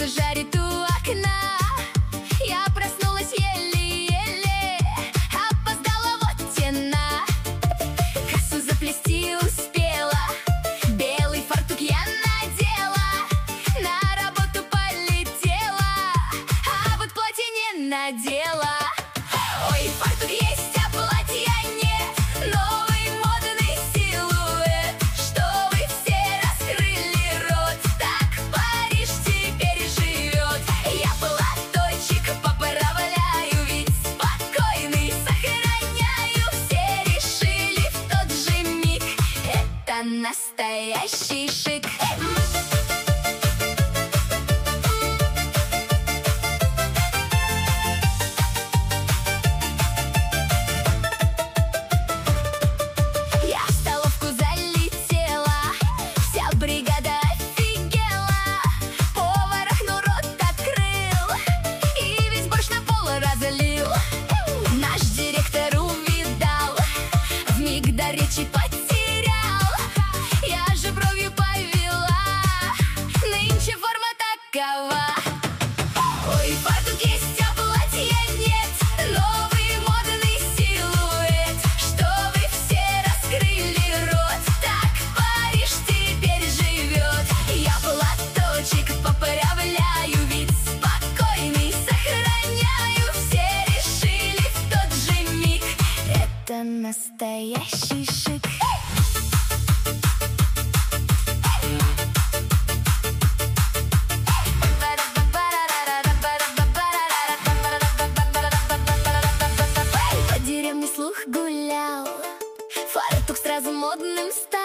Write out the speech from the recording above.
солнце жарит у окна. Я проснулась еле-еле, опоздала вот тена. Косу заплести успела, белый фартук я надела, на работу полетела, а вот платье не надела. Ой, фартук есть, а платья нет, новый модный силуэт, чтобы все раскрыли рот. Так Париж теперь живет. Я платочек поправляю, ведь спокойный сохраняю. Все решили в тот же миг: это настоящий шик. Наш директор увидал, вмиг до речи потерял. Я же бровью повела, нынче форма такова. Ой, фартук есть, а платья нет, новый модный силуэт, чтобы все раскрыли рот. Так Париж теперь живет. Я платочек поправляю, ведь спокойный сохраняю. Все решили в тот же миг: это настоящий шик. По деревне слух гулял, фартук сразу модным стал.